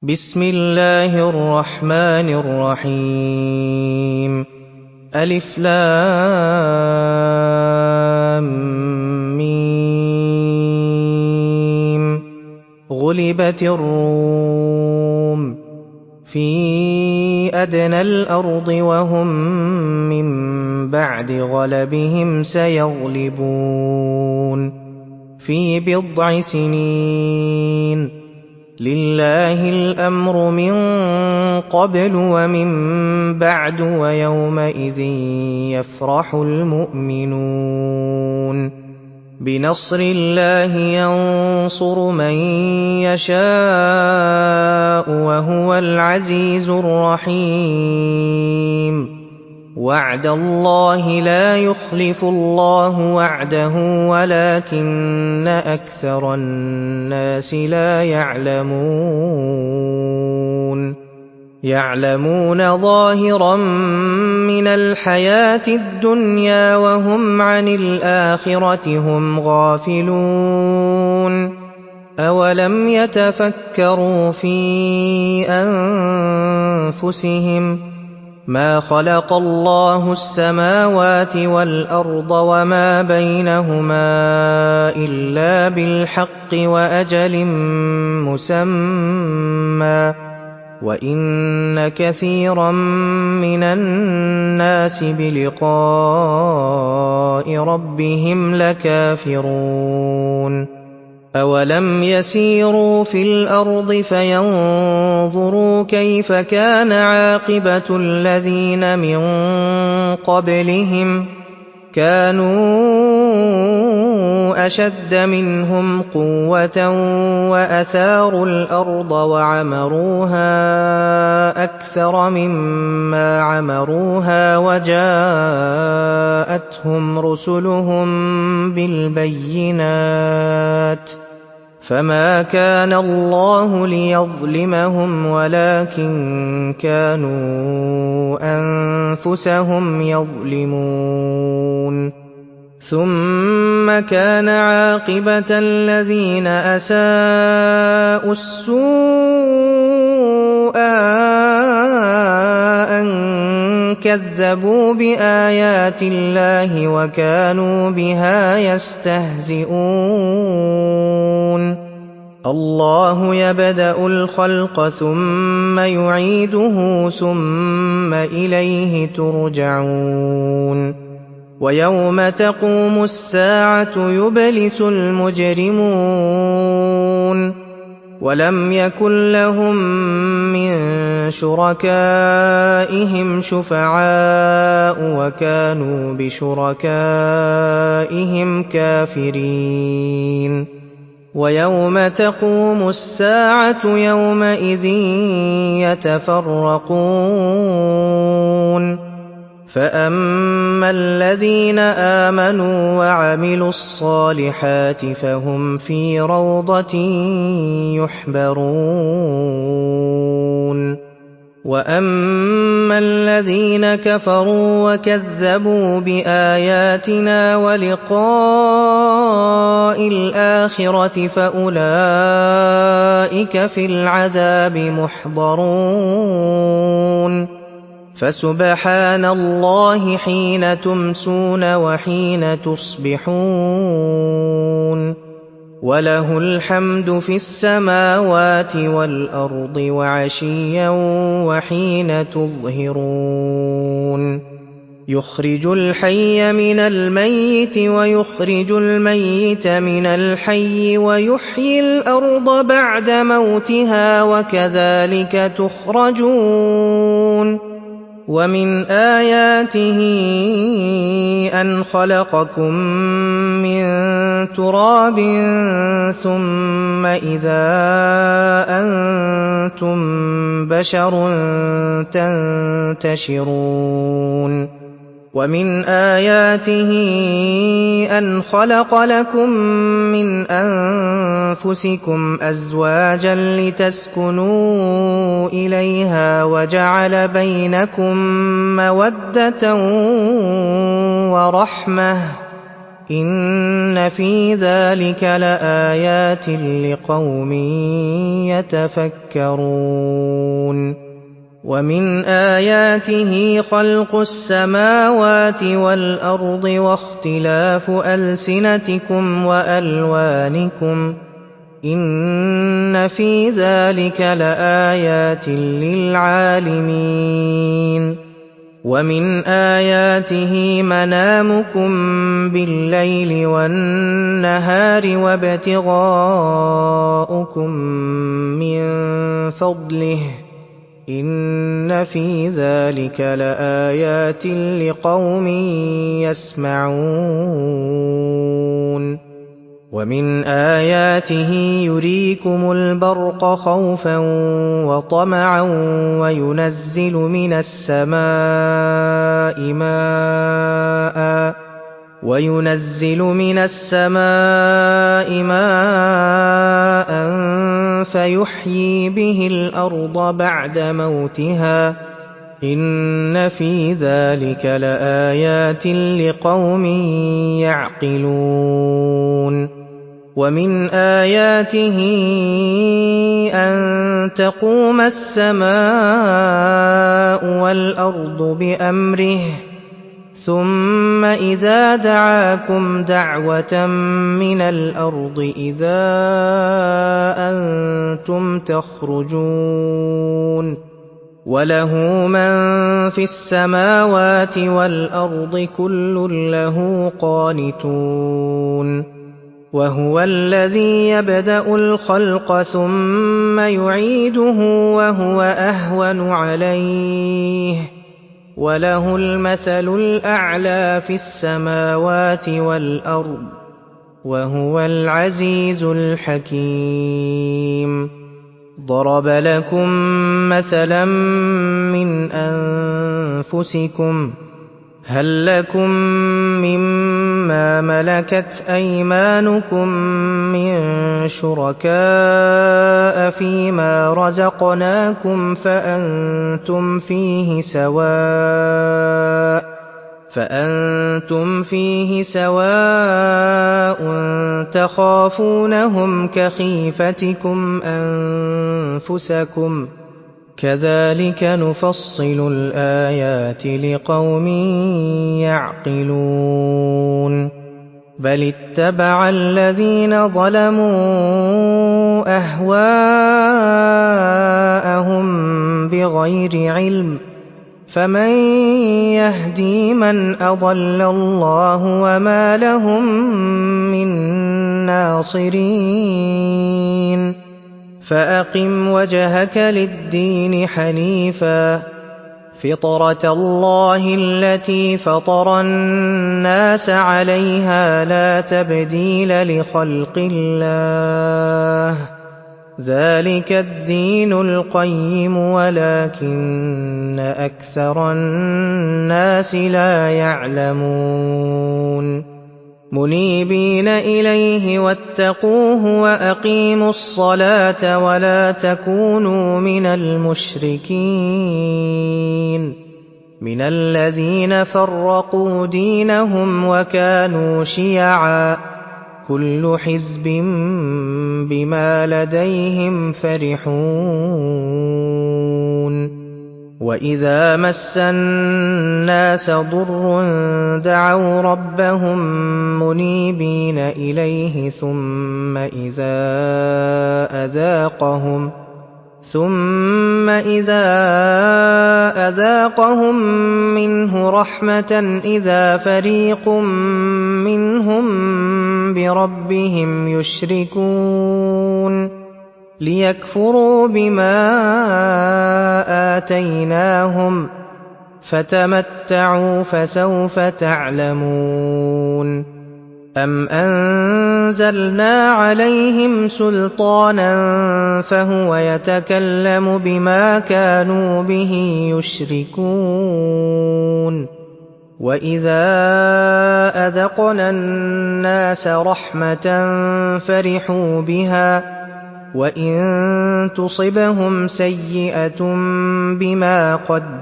بسم الله الرحمن الرحيم ألف لام ميم غلبت الروم في أدنى الأرض وهم من بعد غلبهم سيغلبون في بضع سنين لله الأمر من قبل ومن بعد ويومئذ يفرح المؤمنون بنصر الله ينصر من يشاء وهو العزيز الرحيم وعد الله لا يخلف الله وعده ولكن أكثر الناس لا يعلمون ظاهرا من الحياة الدنيا وهم عن الآخرة هم غافلون أولم يتفكروا في أنفسهم ما خلق الله السماوات والأرض وما بينهما إلا بالحق وأجل مسمى وإن كثيرا من الناس بلقاء ربهم لكافرون أولم يسيروا في الأرض فينظروا كيف كان عاقبة الذين من قبلهم كانوا أشد منهم قوة وأثاروا الأرض وعمروها أكثر مما عمروها وجاءتهم رسلهم بالبينات فما كان الله ليظلمهم ولكن كانوا أنفسهم يظلمون ثم كان عاقبة الذين أساءوا السوء أن كذبوا بآيات الله وكانوا بها يستهزئون الله يبدأ الخلق ثم يعيده ثم إليه ترجعون ويوم تقوم الساعة يبلس المجرمون ولم يكن لهم من شركائهم شفعاء وكانوا بشركائهم كافرين ويوم تقوم الساعة يومئذ يتفرقون فأما الذين آمنوا وعملوا الصالحات فهم في روضة يحبرون وأما الذين كفروا وكذبوا بآياتنا ولقاء الآخرة فأولئك في العذاب محضرون فسبحان الله حين تمسون وحين تصبحون وله الحمد في السماوات والأرض وعشيا وحين تظهرون يخرج الحي من الميت ويخرج الميت من الحي ويحيي الأرض بعد موتها وكذلك تخرجون ومن آياته أن خلقكم من تراب ثم إذا أنتم بشر تنتشرون ومن آياته أن خلق لكم من أنفسكم أزواجا لتسكنوا إليها وجعل بينكم مودة ورحمة إِنَّ فِي ذَلِكَ لَآيَاتٍ لِقَوْمٍ يَتَفَكَّرُونَ وَمِنْ آيَاتِهِ خَلْقُ السَّمَاوَاتِ وَالْأَرْضِ وَاخْتِلَافُ أَلْسِنَتِكُمْ وَأَلْوَانِكُمْ ۚ إِنَّ فِي ذَلِكَ لَآيَاتٍ لِّلْعَالِمِينَ وَمِنْ آيَاتِهِ مَنَامُكُم بِاللَّيْلِ وَالنَّهَارِ وَابْتِغَاؤُكُم مِّن فَضْلِهِ ۚ إِنَّ فِي ذَلِكَ لَآيَاتٍ لِقَوْمٍ يَسْمَعُونَ وَمِنْ آيَاتِهِ يُرِيكُمُ الْبَرْقَ خَوْفًا وَطَمَعًا وَيُنَزِّلُ مِنَ السَّمَاءِ مَاءً فَيُحْيِي بِهِ الْأَرْضَ بَعْدَ مَوْتِهَا ۚ إِنَّ فِي ذَلِكَ لَآيَاتٍ لِقَوْمٍ يَعْقِلُونَ وَمِنْ آيَاتِهِ أَن تَقُومَ السَّمَاءُ وَالْأَرْضُ بِأَمْرِهِ ثُمَّ إِذَا دَعَاكُمْ دَعْوَةً مِّنَ الْأَرْضِ إِذَا أَنتُمْ تَخْرُجُونَ وَلَهُ مَن فِي السَّمَاوَاتِ وَالْأَرْضِ كُلٌّ لَّهُ قَانِتُونَ وَهُوَ الَّذِي يَبْدَأُ الْخَلْقَ ثُمَّ يُعِيدُهُ وَهُوَ أَهْوَنُ عَلَيْهِ ۖ وَلَهُ الْمَثَلُ الْأَعْلَىٰ فِي السَّمَاوَاتِ وَالْأَرْضِ ۖ وَهُوَ الْعَزِيزُ الْحَكِيمُ ضَرَبَ لَكُم مَّثَلًا مِّنْ أَنفُسِكُمْ ۖ هَل لَّكُم مِّمَّا مَلَكَتْ أَيْمَانُكُم مِّن شُرَكَاءَ فِيمَا رَزَقْنَاكُمْ فَأَنتُمْ فِيهِ سَوَاءٌ تَخَافُونَهُمْ كَخِيفَتِكُمْ أَنفُسَكُمْ ۚ كَذَٰلِكَ نُفَصِّلُ الْآيَاتِ لِقَوْمٍ يَعْقِلُونَ بَلِ اتَّبَعَ الَّذِينَ ظَلَمُوا أَهْوَاءَهُم بِغَيْرِ عِلْمٍ ۖ فَمَن يَهْدِي مَنْ أَضَلَّ اللَّهُ وَمَا لَهُم مِّن نَّاصِرِينَ فَأَقِمْ وَجْهَكَ لِلدِّينِ حَنِيفًا فِطْرَتَ اللَّهِ الَّتِي فَطَرَ النَّاسَ عَلَيْهَا لَا تَبْدِيلَ لِخَلْقِ اللَّهِ ۚ ذَٰلِكَ الدِّينُ الْقَيِّمُ وَلَٰكِنَّ أَكْثَرَ النَّاسِ لَا يَعْلَمُونَ مُنِيبِينَ إِلَيْهِ وَاتَّقُوهُ وَأَقِيمُوا الصَّلَاةَ وَلَا تَكُونُوا مِنَ الْمُشْرِكِينَ مِنَ الَّذِينَ فَرَّقُوا دِينَهُمْ وَكَانُوا شِيَعًا ۖ كُلُّ حِزْبٍ بِمَا لَدَيْهِمْ فَرِحُونَ وَإِذَا مَسَّ النَّاسَ ضُرٌّ دَعَوْا رَبَّهُم مُّنِيبِينَ إِلَيْهِ ثُمَّ إِذَا أَذَاقَهُم مِّنْهُ رَحْمَةً إِذَا فَرِيقٌ مِّنْهُم بِرَبِّهِمْ يُشْرِكُونَ لِيَكْفُرُوا بِمَا آتَيْنَاهُمْ ۚ فَتَمَتَّعُوا فَسَوْفَ تَعْلَمُونَ أَمْ أَنزَلْنَا عَلَيْهِمْ سُلْطَانًا فَهُوَ يَتَكَلَّمُ بِمَا كَانُوا بِهِ يُشْرِكُونَ وَإِذَا أَذَقْنَا النَّاسَ رَحْمَةً فَرِحُوا بِهَا ۖ وَإِن تُصِبْهُمْ سَيِّئَةٌ بِمَا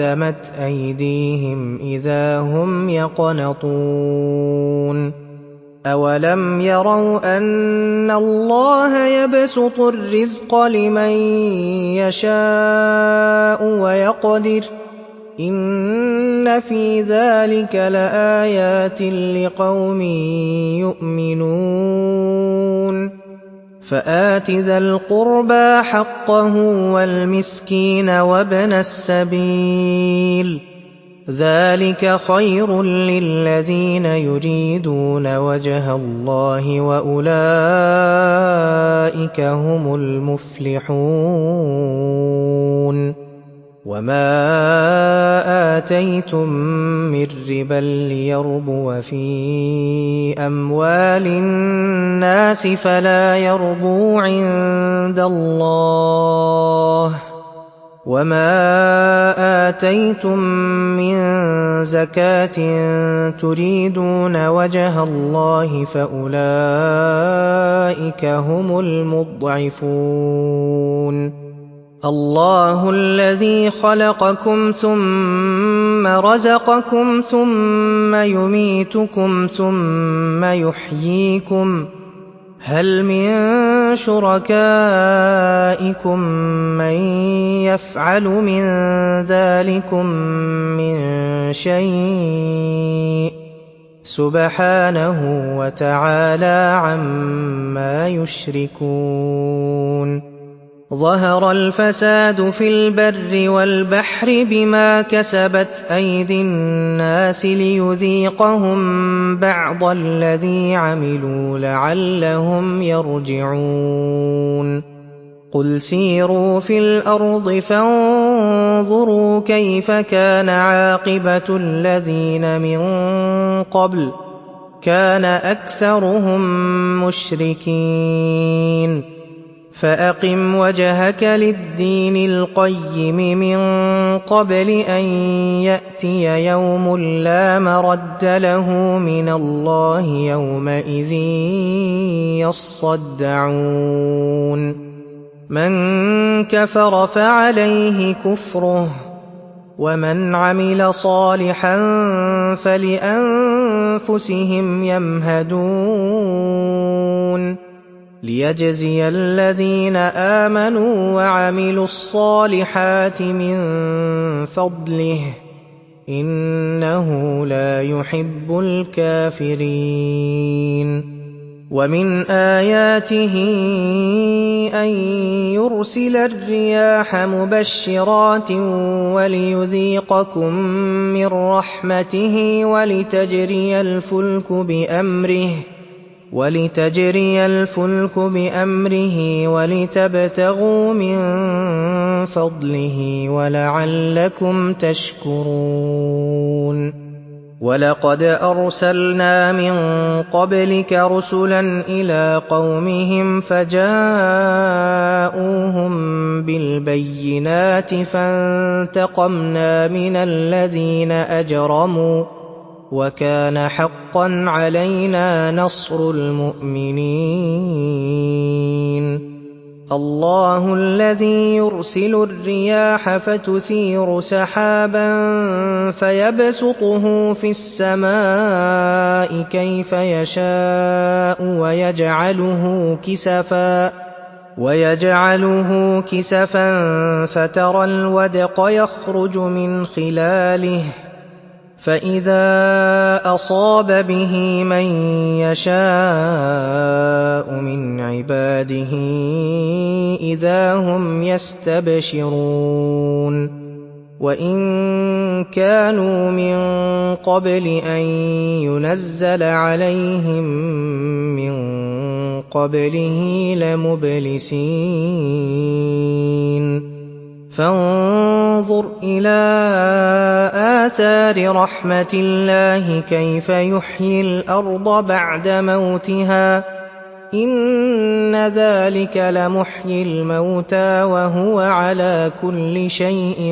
قَدَّمَتْ أَيْدِيهِمْ إِذَا هُمْ يَقْنَطُونَ أَوَلَمْ يَرَوْا أَنَّ اللَّهَ يَبْسُطُ الرِّزْقَ لِمَن يَشَاءُ وَيَقْدِرُ ۚ إِنَّ فِي ذَٰلِكَ لَآيَاتٍ لِّقَوْمٍ يُؤْمِنُونَ فَآتِ ذَا الْقُرْبَىٰ حَقَّهُ وَالْمِسْكِينَ وَابْنَ السَّبِيلِ ۚ ذَٰلِكَ خَيْرٌ لِّلَّذِينَ يُرِيدُونَ وَجْهَ اللَّهِ ۖ وَأُولَٰئِكَ هُمُ الْمُفْلِحُونَ وَمَا آتَيْتُم مِّن رِّبًا لِّيَرْبُوَ فِي أَمْوَالِ النَّاسِ فَلَا يَرْبُو عِندَ اللَّهِ ۖ وَمَا آتَيْتُم مِّن زَكَاةٍ تُرِيدُونَ وَجْهَ اللَّهِ فَأُولَٰئِكَ هُمُ الْمُضْعِفُونَ اللَّهُ الَّذِي خَلَقَكُمْ ثُمَّ رَزَقَكُمْ ثُمَّ يُمِيتُكُمْ ثُمَّ يُحْيِيكُمْ ۖ هَلْ مِن شُرَكَائِكُم مَّن يَفْعَلُ مِن ذَٰلِكُم مِّن شَيْءٍ ۚ سُبْحَانَهُ وَتَعَالَىٰ عَمَّا يُشْرِكُونَ ظَهَرَ الْفَسَادُ فِي الْبَرِّ وَالْبَحْرِ بِمَا كَسَبَتْ أَيْدِي النَّاسِ لِيُذِيقَهُم بَعْضَ الَّذِي عَمِلُوا لَعَلَّهُمْ يَرْجِعُونَ قُلْ سِيرُوا فِي الْأَرْضِ فَانظُرُوا كَيْفَ كَانَ عَاقِبَةُ الَّذِينَ مِن قَبْلُ ۚ كَانَ أَكْثَرُهُم مُّشْرِكِينَ فَأَقِمْ وَجْهَكَ لِلدِّينِ الْقَيِّمِ مِن قَبْلِ أَن يَأْتِيَ يَوْمٌ لَّا مَرَدَّ لَهُ مِنَ اللَّهِ يَوْمَئِذٍ يَصَّدَّعُونَ مَن كَفَرَ فَعَلَيْهِ كُفْرُهُ ۖ وَمَنْ عَمِلَ صَالِحًا فَلِأَنفُسِهِمْ يَمْهَدُونَ لِيَجْزِيَ الَّذِينَ آمَنُوا وَعَمِلُوا الصَّالِحَاتِ مِن فَضْلِهِ ۚ إِنَّهُ لَا يُحِبُّ الْكَافِرِينَ وَمِنْ آيَاتِهِ أَن يُرْسِلَ الرِّيَاحَ مُبَشِّرَاتٍ وَلِيُذِيقَكُم مِّن رَّحْمَتِهِ وَلِتَجْرِيَ الْفُلْكُ بِأَمْرِهِ وَلِتَبْتَغُوا مِن فَضْلِهِ وَلَعَلَّكُمْ تَشْكُرُونَ وَلَقَدْ أَرْسَلْنَا مِن قَبْلِكَ رُسُلًا إِلَىٰ قَوْمِهِمْ فَجَاءُوهُم بِالْبَيِّنَاتِ فَانتَقَمْنَا مِنَ الَّذِينَ أَجْرَمُوا ۖ وَكَانَ حَقًّا عَلَيْنَا نَصْرُ الْمُؤْمِنِينَ اللَّهُ الَّذِي يُرْسِلُ الرِّيَاحَ فَتُثِيرُ سَحَابًا فَيَبْسُطُهُ فِي السَّمَاءِ كَيْفَ يَشَاءُ وَيَجْعَلُهُ كِسَفًا فَتَرَى الْوَدْقَ يَخْرُجُ مِنْ خِلَالِهِ فَإِذَا أَصَابَ بِهِ مَن يَشَاءُ مِنْ عِبَادِهِ إِذَا هُمْ يَسْتَبْشِرُونَ وَإِن كَانُوا مِن قَبْلِ أَن يُنَزَّلَ عَلَيْهِم مِّن قَبْلِهِ لَمُبْلِسِينَ فَانظُرْ إِلَىٰ آثَارِ رَحْمَتِ اللَّهِ كَيْفَ يُحْيِي الْأَرْضَ بَعْدَ مَوْتِهَا ۚ إِنَّ ذَٰلِكَ لَمُحْيِي الْمَوْتَىٰ وَهُوَ عَلَىٰ كُلِّ شَيْءٍ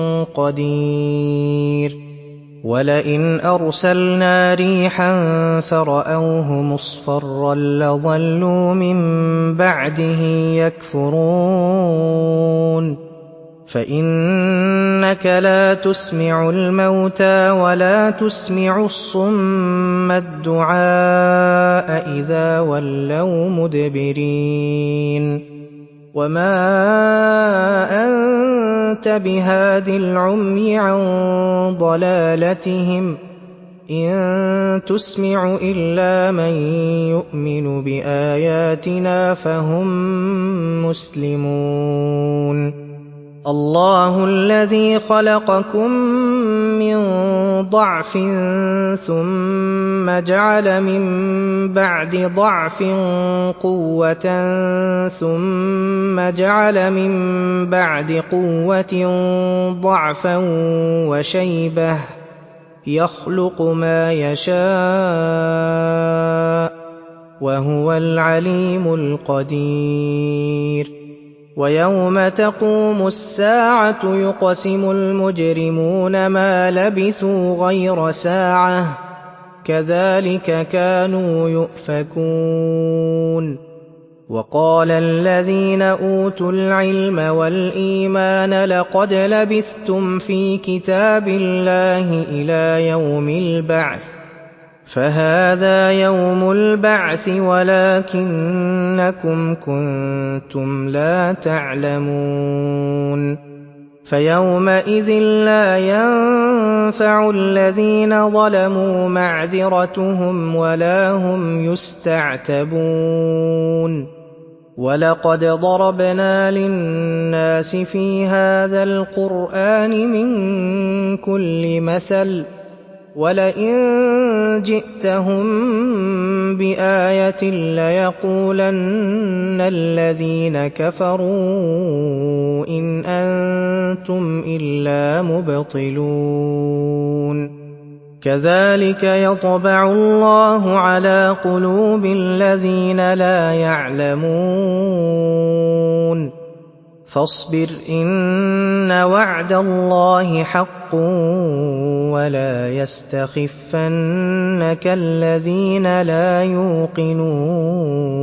قَدِيرٌ وَلَئِنْ أَرْسَلْنَا رِيحًا فَرَأَوْهُ مُصْفَرًّا لَّظَلُّوا مِن بَعْدِهِ يَكْفُرُونَ فإنك لا تسمع الموتى ولا تسمع الصم الدعاء إذا ولوا مدبرين وما أنت بهاد العمي عن ضلالتهم إن تسمع إلا من يؤمن بآياتنا فهم مسلمون الله الذي خلقكم من ضعف ثم جعل من بعد ضعف قوة ثم جعل من بعد قوة ضعفا وشيبة يخلق ما يشاء وهو العليم القدير ويوم تقوم الساعة يقسم المجرمون ما لبثوا غير ساعة كذلك كانوا يؤفكون وقال الذين أوتوا العلم والإيمان لقد لبثتم في كتاب الله إلى يوم البعث فهذا يوم البعث ولكنكم كنتم لا تعلمون فيومئذ لا ينفع الذين ظلموا معذرتهم ولا هم يستعتبون ولقد ضربنا للناس في هذا القرآن من كل مثل ولئن جئتهم بآية ليقولن الذين كفروا إن أنتم إلا مبطلون كذلك يطبع الله على قلوب الذين لا يعلمون فاصبر إن وعد الله حق ولا يستخفنك الذين لا يوقنون